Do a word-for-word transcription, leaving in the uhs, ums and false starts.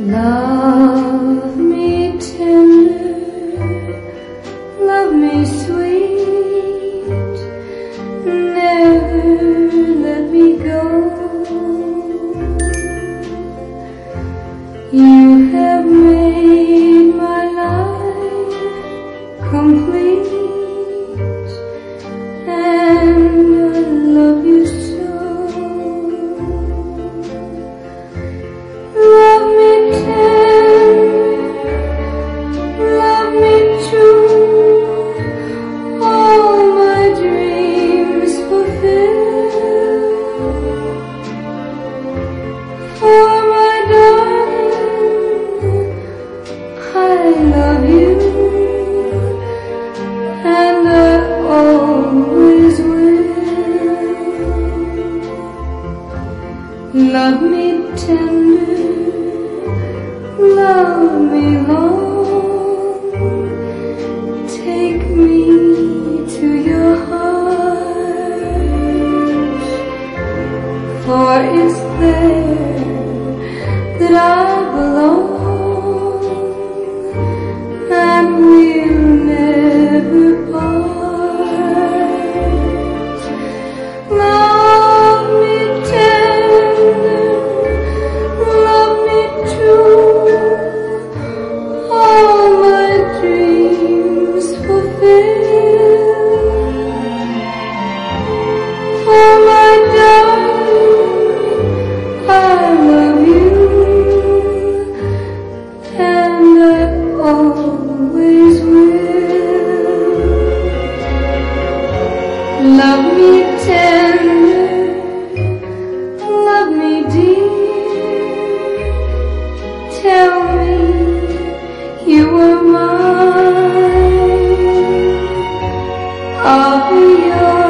Love me tender, love me sweet, never let me go. You have made my life complete, and I love you so. Love me tender, love me true, all my dreams fulfill. For my darling, I love you, and I always will. Love me tender, love me long, take me to your heart, for it's there that I belong, and we'll never part. Love me tender, love me true, all my dreams fulfill. For my darling, I love you, and I always will. Love me tender, love me dear, tell me you are mine, I'll be yours.